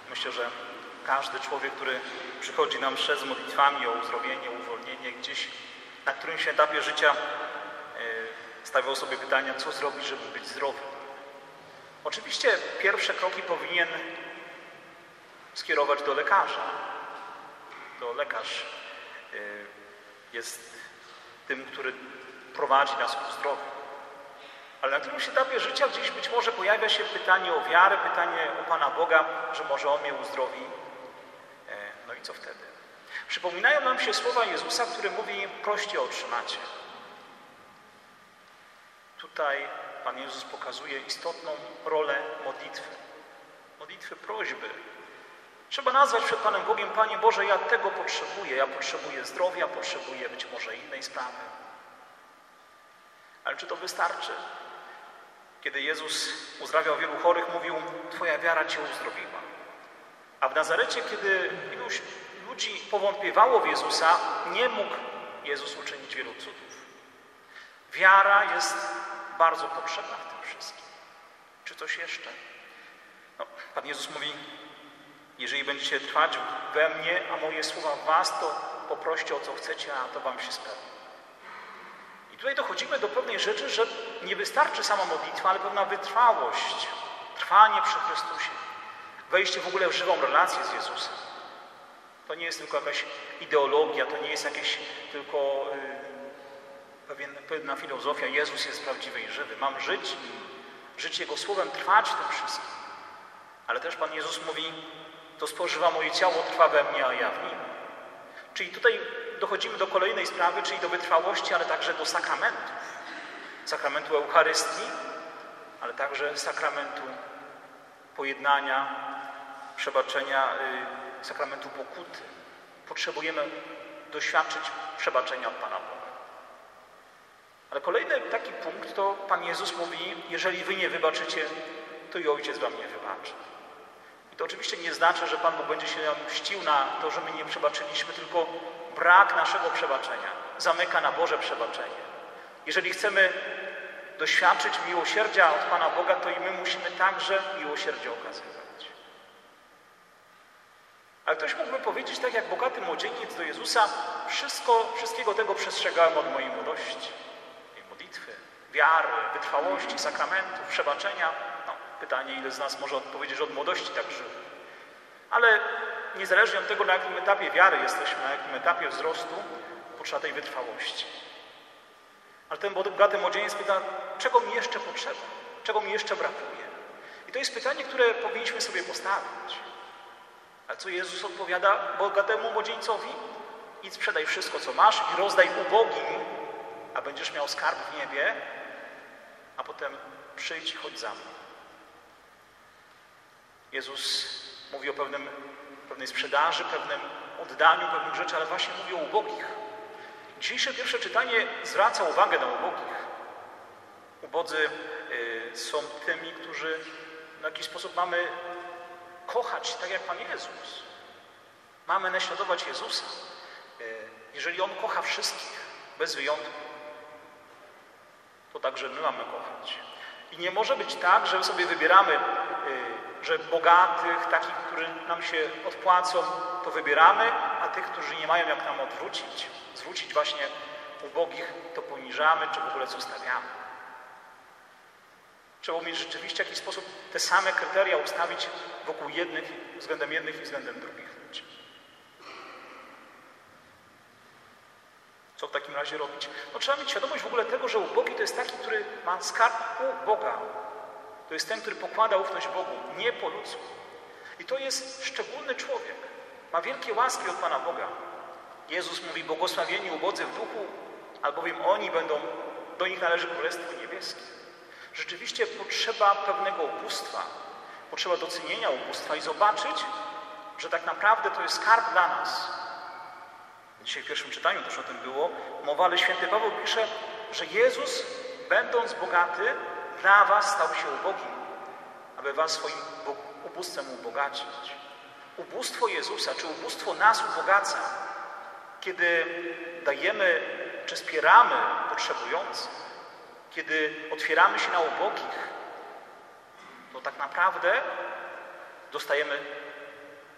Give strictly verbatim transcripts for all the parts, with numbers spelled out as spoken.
Myślę, że każdy człowiek, który przychodzi na mszę z modlitwami o uzdrowienie, uwolnienie, gdzieś na którymś etapie życia stawiał sobie pytania, co zrobić, żeby być zdrowym. Oczywiście pierwsze kroki powinien skierować do lekarza. To lekarz jest tym, który prowadzi nas ku zdrowiu. Ale na którymś etapie życia gdzieś być może pojawia się pytanie o wiarę, pytanie o Pana Boga, że może On mnie uzdrowi. No i co wtedy? Przypominają nam się słowa Jezusa, który mówi: proście, otrzymacie. Tutaj Pan Jezus pokazuje istotną rolę modlitwy. Modlitwy prośby. Trzeba nazwać przed Panem Bogiem: Panie Boże, ja tego potrzebuję. Ja potrzebuję zdrowia, potrzebuję być może innej sprawy. Ale czy to wystarczy? Kiedy Jezus uzdrawiał wielu chorych, mówił: Twoja wiara Cię uzdrowiła. A w Nazarecie, kiedy iluś ludzi powątpiewało w Jezusa, nie mógł Jezus uczynić wielu cudów. Wiara jest bardzo potrzebna w tym wszystkim. Czy coś jeszcze? No, Pan Jezus mówi: jeżeli będziecie trwać we mnie, a moje słowa w was, to poproście o co chcecie, a to wam się spełni. I tutaj dochodzimy do pewnej rzeczy, że nie wystarczy sama modlitwa, ale pewna wytrwałość, trwanie przy Chrystusie, wejście w ogóle w żywą relację z Jezusem. To nie jest tylko jakaś ideologia, to nie jest jakieś tylko yy, pewien, pewna filozofia. Jezus jest prawdziwy i żywy. Mam żyć, żyć Jego Słowem, trwać w tym wszystkim. Ale też Pan Jezus mówi: to spożywa moje ciało, trwa we mnie, a ja w nim. Czyli tutaj dochodzimy do kolejnej sprawy, czyli do wytrwałości, ale także do sakramentów. Sakramentu Eucharystii, ale także sakramentu pojednania, przebaczenia, yy, sakramentu pokuty. Potrzebujemy doświadczyć przebaczenia od Pana Boga. Ale kolejny taki punkt to Pan Jezus mówi: jeżeli wy nie wybaczycie, to i Ojciec wam nie wybaczy. I to oczywiście nie znaczy, że Pan Bóg będzie się nam mścił na to, że my nie przebaczyliśmy, tylko brak naszego przebaczenia zamyka na Boże przebaczenie. Jeżeli chcemy doświadczyć miłosierdzia od Pana Boga, to i my musimy także miłosierdzie okazywać. Ale ktoś mógłby powiedzieć, tak jak bogaty młodzieniec do Jezusa: wszystko, wszystkiego tego przestrzegałem od mojej młodości. Tej modlitwy, wiary, wytrwałości, sakramentów, przebaczenia. No, pytanie, ile z nas może odpowiedzieć, że od młodości tak żył. Ale niezależnie od tego, na jakim etapie wiary jesteśmy, na jakim etapie wzrostu, potrzeba tej wytrwałości. Ale ten bogaty młodzieniec pyta: czego mi jeszcze potrzeba? Czego mi jeszcze brakuje? I to jest pytanie, które powinniśmy sobie postawić. A co Jezus odpowiada bogatemu młodzieńcowi? Idź, sprzedaj wszystko, co masz i rozdaj ubogim, a będziesz miał skarb w niebie, a potem przyjdź i chodź za mną. Jezus mówi o pewnym, pewnej sprzedaży, pewnym oddaniu pewnych rzeczy, ale właśnie mówi o ubogich. Dzisiejsze pierwsze czytanie zwraca uwagę na ubogich. Ubodzy y, są tymi, którzy w jakiś sposób mamy kochać tak jak Pan Jezus. Mamy naśladować Jezusa. Jeżeli On kocha wszystkich, bez wyjątku, to także my mamy kochać. I nie może być tak, że sobie wybieramy, że bogatych, takich, którzy nam się odpłacą, to wybieramy, a tych, którzy nie mają jak nam odwrócić, zwrócić właśnie ubogich, to poniżamy, czy w ogóle zostawiamy. Trzeba umieć rzeczywiście w jakiś sposób te same kryteria ustawić wokół jednych, względem jednych i względem drugich ludzi. Co w takim razie robić? No, trzeba mieć świadomość w ogóle tego, że ubogi to jest taki, który ma skarb u Boga. To jest ten, który pokłada ufność Bogu, nie po ludzku. I to jest szczególny człowiek. Ma wielkie łaski od Pana Boga. Jezus mówi: błogosławieni ubodzy w duchu, albowiem oni będą, do nich należy Królestwo Niebieskie. Rzeczywiście potrzeba pewnego ubóstwa, potrzeba docenienia ubóstwa i zobaczyć, że tak naprawdę to jest skarb dla nas. Dzisiaj w pierwszym czytaniu też o tym było mowa, ale święty Paweł pisze, że Jezus, będąc bogaty, dla was stał się ubogim, aby was swoim ubóstwem ubogacić. Ubóstwo Jezusa, czy ubóstwo nas ubogaca, kiedy dajemy, czy wspieramy potrzebujących, kiedy otwieramy się na ubogich, to tak naprawdę dostajemy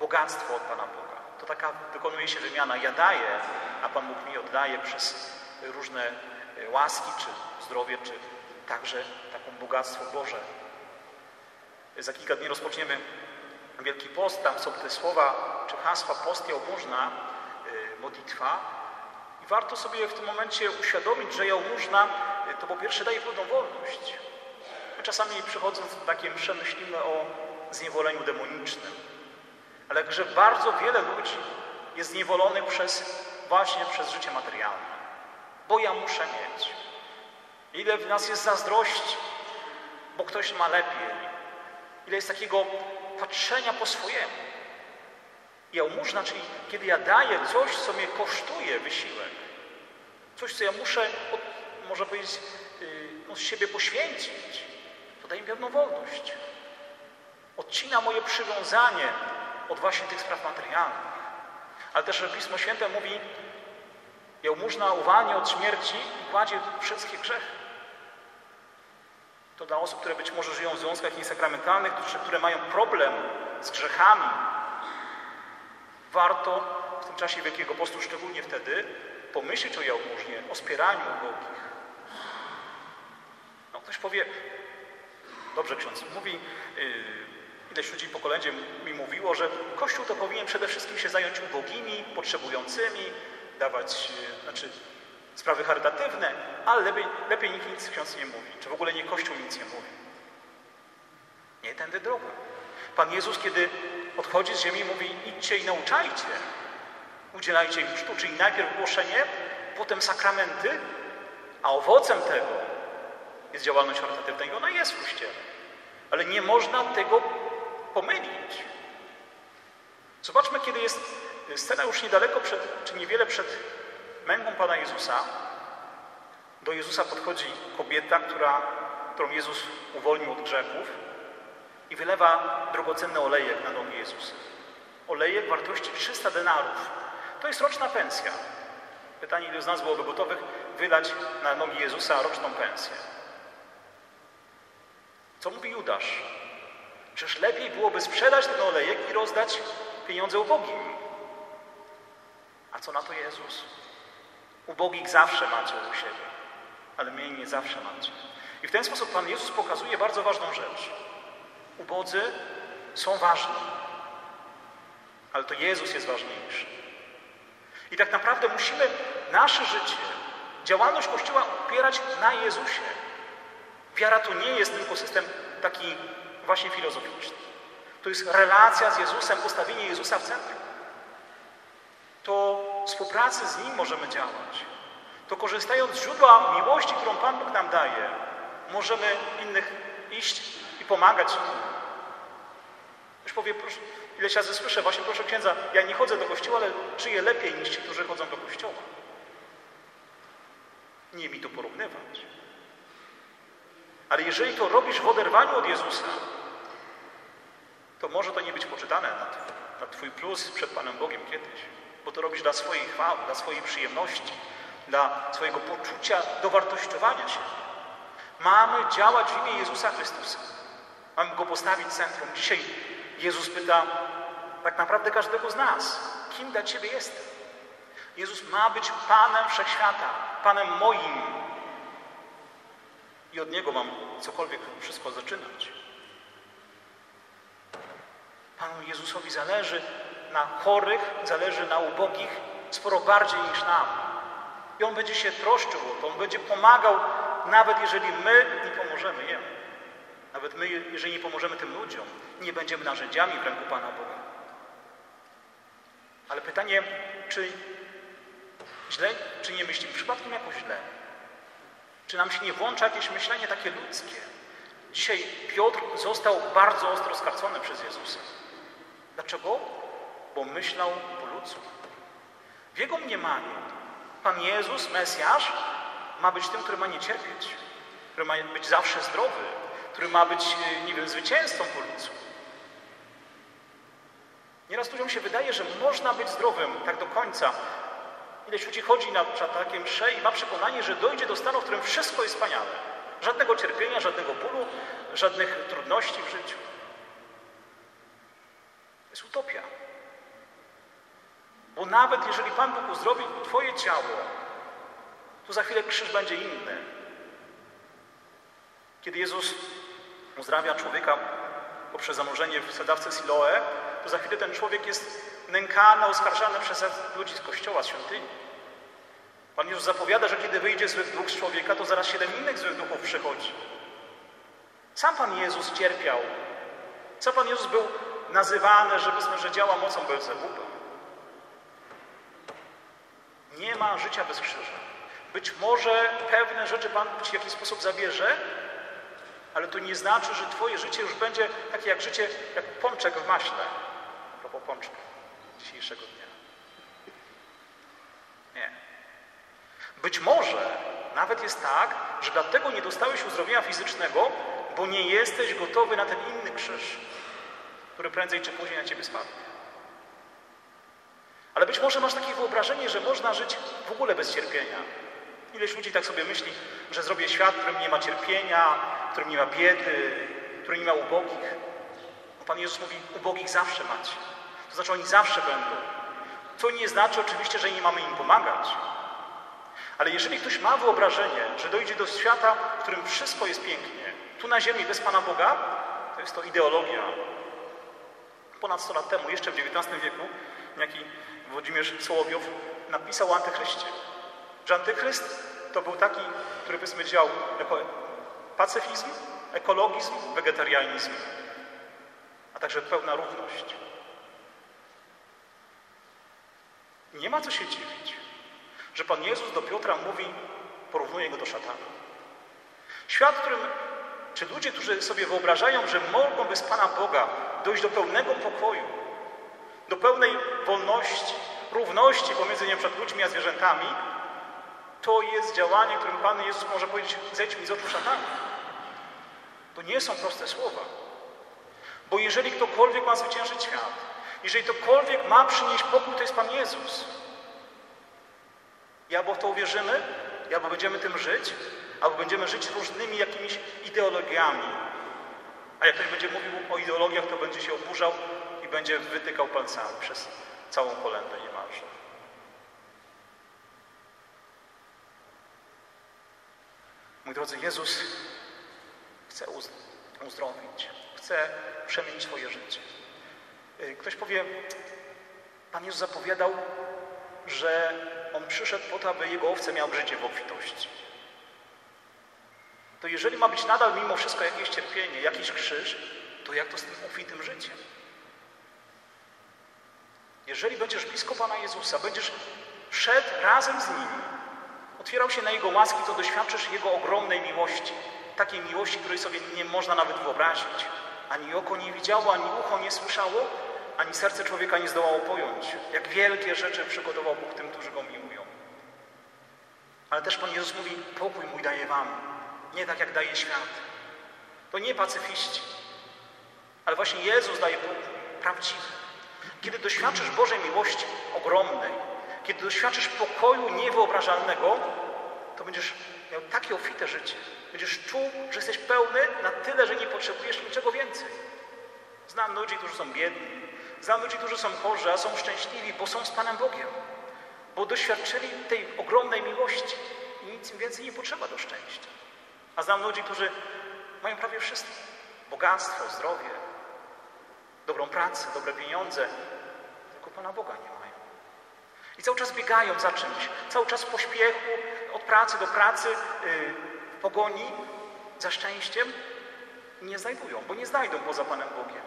bogactwo od Pana Boga. To taka wykonuje się wymiana. Ja daję, a Pan Bóg mi oddaje przez różne łaski, czy zdrowie, czy także taką bogactwo Boże. Za kilka dni rozpoczniemy Wielki Post, tam są te słowa, czy hasła post i jałmużna, modlitwa. I warto sobie w tym momencie uświadomić, że jałmużna to po pierwsze daje pewną wolność. My czasami przychodząc do takie msze myślimy o zniewoleniu demonicznym. Ale że bardzo wiele ludzi jest zniewolonych przez, właśnie przez życie materialne. Bo ja muszę mieć. Ile w nas jest zazdrości, bo ktoś ma lepiej. Ile jest takiego patrzenia po swojemu. Jałmużna, czyli kiedy ja daję coś, co mnie kosztuje wysiłek. Coś, co ja muszę, od, można powiedzieć, no, z siebie poświęcić. To daje mi pewną wolność. Odcina moje przywiązanie od właśnie tych spraw materialnych. Ale też Pismo Święte mówi, jałmużna uwalnia od śmierci i kładzie wszystkie grzechy. To dla osób, które być może żyją w związkach niesakramentalnych, które mają problem z grzechami. Warto w tym czasie Wielkiego Postu, szczególnie wtedy, pomyśleć o jałmużnie, o wspieraniu ubogich. No, ktoś powie, dobrze ksiądz mówi, yy, ileś ludzi po kolędzie mi mówiło, że Kościół to powinien przede wszystkim się zająć ubogimi, potrzebującymi, dawać, yy, znaczy sprawy charytatywne, ale lepiej, lepiej nikt nic ksiądz nie mówi, czy w ogóle nie Kościół nic nie mówi. Nie tędy droga. Pan Jezus, kiedy odchodzi z ziemi, mówi, idźcie i nauczajcie. Udzielajcie im chrztu, czyli najpierw głoszenie, potem sakramenty, a owocem tego jest działalność charytatywna i ona jest w Kościele. Ale nie można tego pomylić. Zobaczmy, kiedy jest scena już niedaleko przed, czy niewiele przed męką Pana Jezusa. Do Jezusa podchodzi kobieta, która, którą Jezus uwolnił od grzechów i wylewa drogocenny olejek na nogi Jezusa. Olejek wartości trzysta denarów. To jest roczna pensja. Pytanie, ilu z nas byłoby gotowych wylać na nogi Jezusa roczną pensję? Co mówi Judasz? Przecież lepiej byłoby sprzedać ten olejek i rozdać pieniądze ubogim. A co na to Jezus? Ubogich zawsze macie u siebie, ale mnie nie zawsze macie. I w ten sposób Pan Jezus pokazuje bardzo ważną rzecz. Ubodzy są ważni, ale to Jezus jest ważniejszy. I tak naprawdę musimy nasze życie, działalność Kościoła opierać na Jezusie. Wiara to nie jest tylko system taki właśnie filozoficzny. To jest relacja z Jezusem, postawienie Jezusa w centrum. To współpracy z Nim możemy działać. To korzystając z źródła miłości, którą Pan Bóg nam daje, możemy innych iść i pomagać im. Ktoś powie, proszę, ileś razy słyszę, właśnie proszę księdza, ja nie chodzę do kościoła, ale żyję lepiej niż ci, którzy chodzą do kościoła. Nie mi to porównywać. Ale jeżeli to robisz w oderwaniu od Jezusa, to może to nie być poczytane na, na Twój plus przed Panem Bogiem kiedyś. Bo to robisz dla swojej chwały, dla swojej przyjemności, dla swojego poczucia dowartościowania się. Mamy działać w imię Jezusa Chrystusa. Mamy Go postawić w centrum. Dzisiaj Jezus pyta tak naprawdę każdego z nas, kim dla Ciebie jestem? Jezus ma być Panem Wszechświata, Panem moim. I od Niego mam cokolwiek wszystko zaczynać. Panu Jezusowi zależy na chorych, zależy na ubogich sporo bardziej niż nam. I On będzie się troszczył o to, On będzie pomagał, nawet jeżeli my nie pomożemy Jemu. Nawet my, jeżeli nie pomożemy tym ludziom, nie będziemy narzędziami w ręku Pana Boga. Ale pytanie, czy źle, czy nie myślimy przypadkiem jakoś źle? Czy nam się nie włącza jakieś myślenie takie ludzkie? Dzisiaj Piotr został bardzo ostro skarcony przez Jezusa. Dlaczego? Bo myślał po ludzku. W jego mniemaniu Pan Jezus, Mesjasz, ma być tym, który ma nie cierpieć, który ma być zawsze zdrowy, który ma być, nie wiem, zwycięzcą po ludzku. Nieraz ludziom się wydaje, że można być zdrowym tak do końca. Ileś ludzi chodzi na takie msze i ma przekonanie, że dojdzie do stanu, w którym wszystko jest wspaniałe. Żadnego cierpienia, żadnego bólu, żadnych trudności w życiu. To jest utopia. Bo nawet jeżeli Pan Bóg uzdrowi twoje ciało, to za chwilę krzyż będzie inny. Kiedy Jezus uzdrawia człowieka poprzez zanurzenie w sadzawce Siloe, to za chwilę ten człowiek jest nękany, oskarżany przez ludzi z kościoła, z świątyni. Pan Jezus zapowiada, że kiedy wyjdzie zły duch z człowieka, to zaraz siedem innych złych duchów przychodzi. Sam Pan Jezus cierpiał. Sam Pan Jezus był nazywany, że, że działa mocą Belzebuba. Nie ma życia bez krzyża. Być może pewne rzeczy Pan Bóg ci w jakiś sposób zabierze, ale to nie znaczy, że twoje życie już będzie takie jak życie, jak pączek w maśle. A propos pączka dzisiejszego dnia. Nie. Być może nawet jest tak, że dlatego nie dostałeś uzdrowienia fizycznego, bo nie jesteś gotowy na ten inny krzyż, który prędzej czy później na ciebie spadnie. Ale być może masz takie wyobrażenie, że można żyć w ogóle bez cierpienia. Ileś ludzi tak sobie myśli, że zrobię świat, w którym nie ma cierpienia, w którym nie ma biedy, w którym nie ma ubogich. No Pan Jezus mówi, ubogich zawsze macie. To znaczy oni zawsze będą. To nie znaczy oczywiście, że nie mamy im pomagać. Ale jeżeli ktoś ma wyobrażenie, że dojdzie do świata, w którym wszystko jest pięknie, tu na ziemi bez Pana Boga, to jest to ideologia. Ponad sto lat temu, jeszcze w dziewiętnastym wieku, niejaki Włodzimierz Sołowiow napisał o Antychryście. Że Antychryst to był taki, który powiedzmy działał jako pacyfizm, ekologizm, wegetarianizm, a także pełna równość. Nie ma co się dziwić, że Pan Jezus do Piotra mówi, porównuje go do szatana. Świat, w którym, czy ludzie, którzy sobie wyobrażają, że mogą bez Pana Boga dojść do pełnego pokoju, do pełnej wolności, równości pomiędzy nie przed ludźmi a zwierzętami, to jest działanie, którym Pan Jezus może powiedzieć, zejdź mi z oczu szatana. To nie są proste słowa. Bo jeżeli ktokolwiek ma zwyciężyć świat, jeżeli ktokolwiek ma przynieść pokój, to jest Pan Jezus. I albo w to uwierzymy, i albo będziemy tym żyć, albo będziemy żyć różnymi jakimiś ideologiami. A jak ktoś będzie mówił o ideologiach, to będzie się oburzał i będzie wytykał palcami przez całą kolędę niemalże. Mój drodzy, Jezus chce uzdrowić, chce przemienić swoje życie. Ktoś powie, Pan Jezus zapowiadał, że On przyszedł po to, aby Jego owce miały życie w obfitości. To jeżeli ma być nadal mimo wszystko jakieś cierpienie, jakiś krzyż, to jak to z tym obfitym życiem? Jeżeli będziesz blisko Pana Jezusa, będziesz szedł razem z Nim, otwierał się na Jego łaski, to doświadczysz Jego ogromnej miłości. Takiej miłości, której sobie nie można nawet wyobrazić. Ani oko nie widziało, ani ucho nie słyszało, ani serce człowieka nie zdołało pojąć, jak wielkie rzeczy przygotował Bóg tym, którzy Go miłują. Ale też Pan Jezus mówi, pokój mój daję wam, nie tak jak daje świat. To nie pacyfiści, ale właśnie Jezus daje pokój, prawdziwy. Kiedy doświadczysz Bożej miłości ogromnej, kiedy doświadczysz pokoju niewyobrażalnego, to będziesz miał takie obfite życie. Będziesz czuł, że jesteś pełny na tyle, że nie potrzebujesz niczego więcej. Znam ludzi, którzy są biedni. Znam ludzi, którzy są chorzy, a są szczęśliwi, bo są z Panem Bogiem. Bo doświadczyli tej ogromnej miłości i nic im więcej nie potrzeba do szczęścia. A znam ludzi, którzy mają prawie wszystko. Bogactwo, zdrowie, dobrą pracę, dobre pieniądze. Tylko Pana Boga nie mają. I cały czas biegają za czymś. Cały czas w pośpiechu, od pracy do pracy, w pogoni za szczęściem. I nie znajdują, bo nie znajdą poza Panem Bogiem.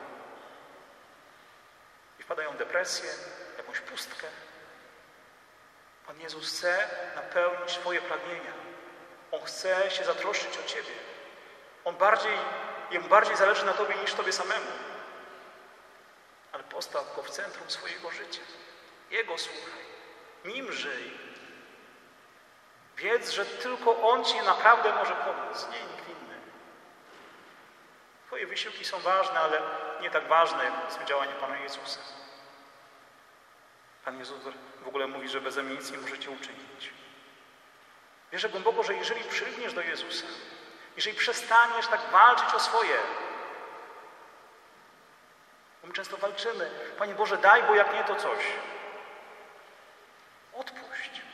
I wpadają w depresję, jakąś pustkę. Pan Jezus chce napełnić Twoje pragnienia. On chce się zatroszczyć o Ciebie. On bardziej, Jemu bardziej zależy na Tobie niż Tobie samemu. Ale postaw Go w centrum swojego życia. Jego słuchaj. Nim żyj. Wiedz, że tylko On Ci naprawdę może pomóc, nie nikt inny. Twoje wysiłki są ważne, ale nie tak ważne jak działanie Pana Jezusa. Pan Jezus w ogóle mówi, że beze mnie nic nie możecie uczynić. Wierzę głęboko, że jeżeli przylgniesz do Jezusa, jeżeli przestaniesz tak walczyć o swoje, bo my często walczymy, Panie Boże, daj, bo jak nie, to coś.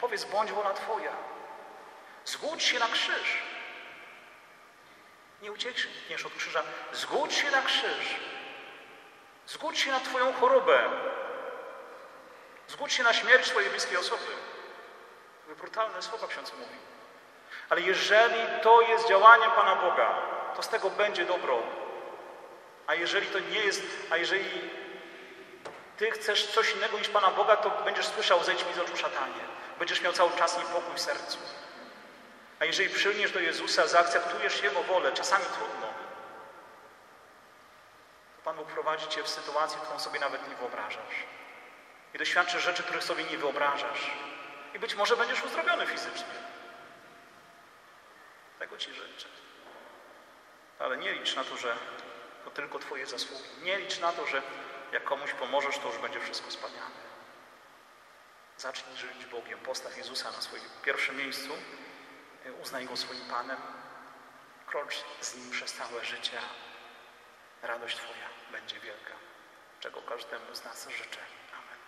Powiedz, bądź wola Twoja. Zgódź się na krzyż. Nie uciekniesz od krzyża. Zgódź się na krzyż. Zgódź się na Twoją chorobę. Zgódź się na śmierć swojej bliskiej osoby. Brutalne słowa ksiądz mówi. Ale jeżeli to jest działanie Pana Boga, to z tego będzie dobro. A jeżeli to nie jest, a jeżeli Ty chcesz coś innego niż Pana Boga, to będziesz słyszał: zejdź mi z oczu, szatanie. Będziesz miał cały czas niepokój w sercu. A jeżeli przyjmiesz do Jezusa, zaakceptujesz Jego wolę, czasami trudno, to Pan Bóg prowadzi Cię w sytuację, którą sobie nawet nie wyobrażasz. I doświadczysz rzeczy, których sobie nie wyobrażasz. I być może będziesz uzdrowiony fizycznie. Tego Ci życzę. Ale nie licz na to, że to tylko Twoje zasługi. Nie licz na to, że jak komuś pomożesz, to już będzie wszystko wspaniale. Zacznij żyć Bogiem. Postaw Jezusa na swoim pierwszym miejscu. Uznaj Go swoim Panem. Krocz z Nim przez całe życie. Radość Twoja będzie wielka. Czego każdemu z nas życzę. Amen.